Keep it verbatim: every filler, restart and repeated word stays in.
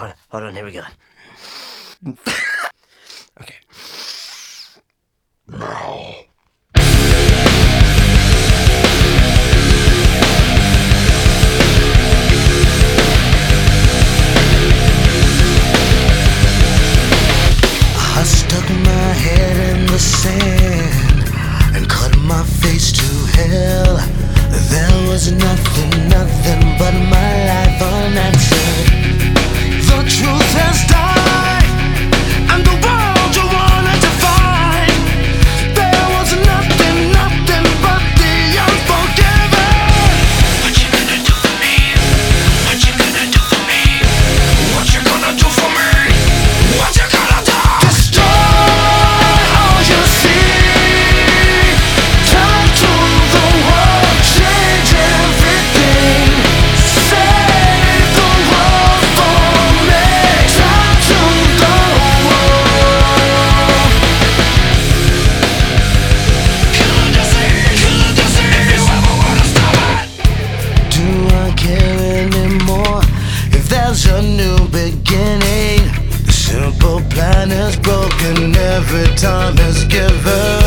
hold on, hold on, here we go. Okay. Now. I stuck my head in the sand and cut my face to hell. There was nothing, nothing but my life unanswered. The truth has died, and the world you wanted to find. There was nothing, nothing but the unforgiven. What you gonna do for me? What you gonna do for me? What you gonna do for me? What you gonna do? Destroy all you see. Tell it to the world, change everything. Save the world for me. Tell to the world. Kill the sea, kill the sea. If you ever wanna stop it. Do I care anymore if there's a new beginning? The simple plan is broken every time it's given.